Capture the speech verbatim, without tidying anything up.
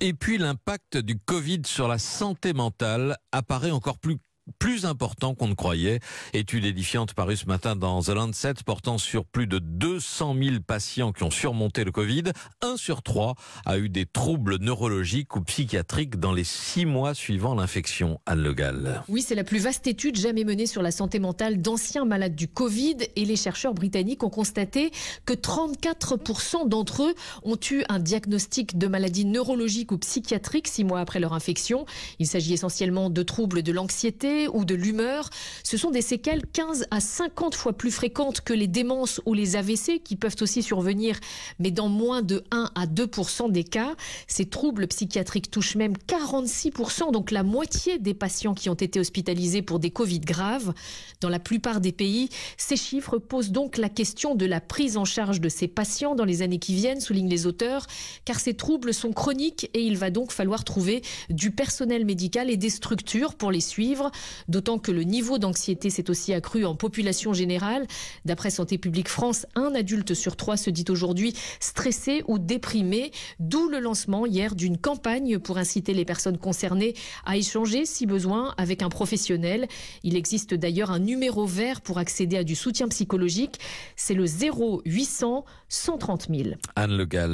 Et puis l'impact du Covid sur la santé mentale apparaît encore plus plus important qu'on ne croyait. Étude édifiante parue ce matin dans The Lancet portant sur plus de deux cent mille patients qui ont surmonté le Covid. Un sur trois a eu des troubles neurologiques ou psychiatriques dans les six mois suivant l'infection. Anne Le Gall. Oui, c'est la plus vaste étude jamais menée sur la santé mentale d'anciens malades du Covid et les chercheurs britanniques ont constaté que trente-quatre pour cent d'entre eux ont eu un diagnostic de maladie neurologique ou psychiatrique six mois après leur infection. Il s'agit essentiellement de troubles de l'anxiété ou de l'humeur. Ce sont des séquelles quinze à cinquante fois plus fréquentes que les démences ou les A V C qui peuvent aussi survenir, mais dans moins de un à deux pour cent des cas. Ces troubles psychiatriques touchent même quarante-six pour cent, donc la moitié des patients qui ont été hospitalisés pour des Covid graves. Dans la plupart des pays, ces chiffres posent donc la question de la prise en charge de ces patients dans les années qui viennent, soulignent les auteurs, car ces troubles sont chroniques et il va donc falloir trouver du personnel médical et des structures pour les suivre. D'autant que le niveau d'anxiété s'est aussi accru en population générale. D'après Santé publique France, un adulte sur trois se dit aujourd'hui stressé ou déprimé, d'où le lancement hier d'une campagne pour inciter les personnes concernées à échanger, si besoin, avec un professionnel. Il existe d'ailleurs un numéro vert pour accéder à du soutien psychologique. C'est le zéro huit cents cent trente mille. Anne Le Gall.